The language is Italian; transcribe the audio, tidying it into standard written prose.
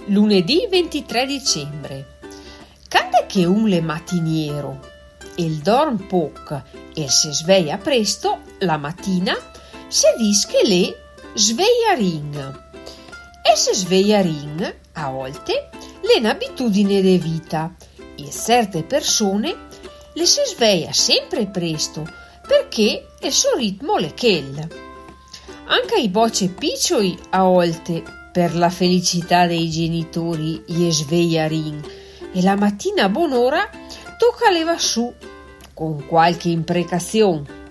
Lunedì 23 dicembre. Canta che un le mattiniero, il dorm poc e se sveglia presto, la mattina si dice che le svegliarin. E se svegliarin, a volte, è un'abitudine di vita e certe persone le si sveglia sempre presto perché il suo ritmo le quel. Anche i bocce piccioli a volte per la felicità dei genitori gli svegliarin e la mattina a buon'ora tocca leva su con qualche imprecazione